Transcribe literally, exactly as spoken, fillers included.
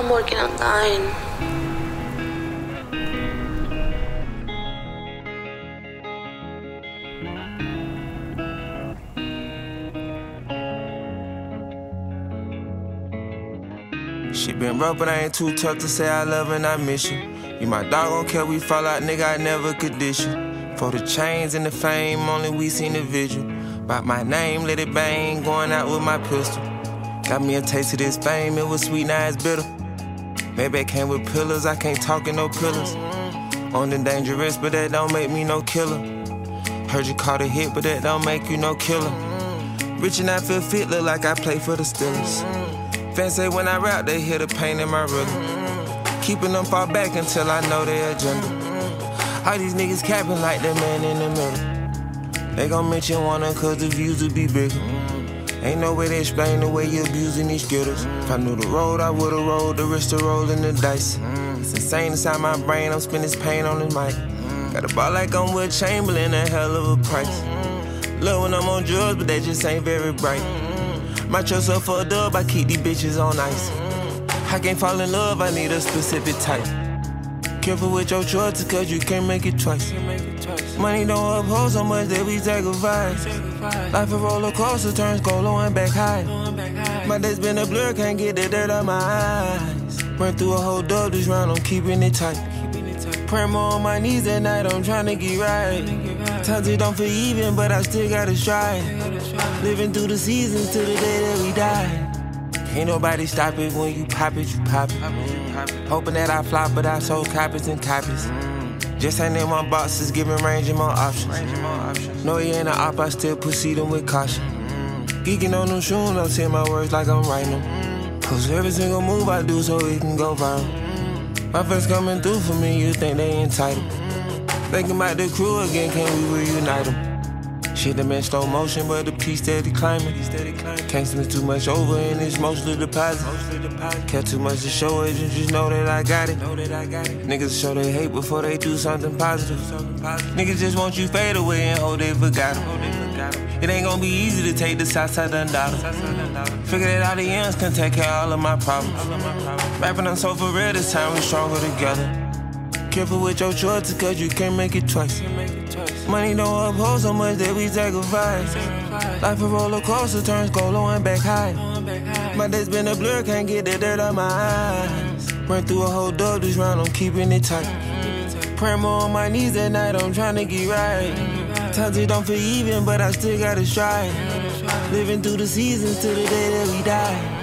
I'm working online. She been rough, but I ain't too tough to say I love and I miss you. You my dog, don't care we fall out, nigga, I never could dish you. For the chains and the fame, only we seen the visual. About my name, let it bang, going out with my pistol. Got me a taste of this fame, it was sweet, now it's bitter. Maybe it came with pillars, I can't talk in no pillars. On the dangerous, but that don't make me no killer. Heard you caught a hit, but that don't make you no killer. Rich and I feel fit, look like I play for the Steelers. Fans say when I rap, they hear the pain in my rhythm. Keeping them far back until I know their agenda. All these niggas capping like the man in the middle. They gon' mention one of cause the views would be bigger. Ain't no way to explain the way you abusing these skittles. If I knew the road, I would've rolled the risk to rolling the dice. It's insane inside my brain, I'm spending this pain on this mic. Got a ball like I'm Will Chamberlain, a hell of a price. Love when I'm on drugs, but they just ain't very bright. My trust up for a dub, I keep these bitches on ice. I can't fall in love, I need a specific type. Careful with your choices, cause you can't make it twice. Money don't uphold so much that we sacrifice. Life a roller coaster, turns go low and back high. My day's been a blur, can't get the dirt out my eyes. Run through a whole dub this round, I'm keeping it tight. Pray more on my knees at night, I'm trying to get right. Times it don't feel even, but I still gotta strive. Living through the seasons till the day that we die. Ain't nobody stop it when you pop it, you pop it. Hoping that I flop, but I sold copies and copies. Just ain't in my boxes, giving range and more options. No, he ain't an op, I still proceeding with caution. Geeking on them shoes, I'm saying my words like I'm writing them. Cause every single move I do so it can go viral. My friends coming through for me, you think they entitled. Thinking about the crew again, can we reunite them? Shit them in slow motion, but the piece steady climbing. Can't spend too much over and it's mostly deposit. Care too much to show it, you just know that I got it. Niggas show they hate before they do something positive. Niggas just want you fade away and hope they forgot them. It ain't gonna be easy to take the shots I done dollar. Figure that all the ends can take care of all of my problems. Rapping on so for real, this time we stronger together. Careful with your choices, cause you can't make it twice. Money don't uphold so much that we sacrifice. Life a roller coaster, turns go low and back high. My day's been a blur, can't get the dirt out my eyes. Run through a whole dub this round, I'm keeping it tight. Pray more on my knees at night, I'm trying to get right. Times it don't feel even, but I still gotta strive. Living through the seasons till the day that we die.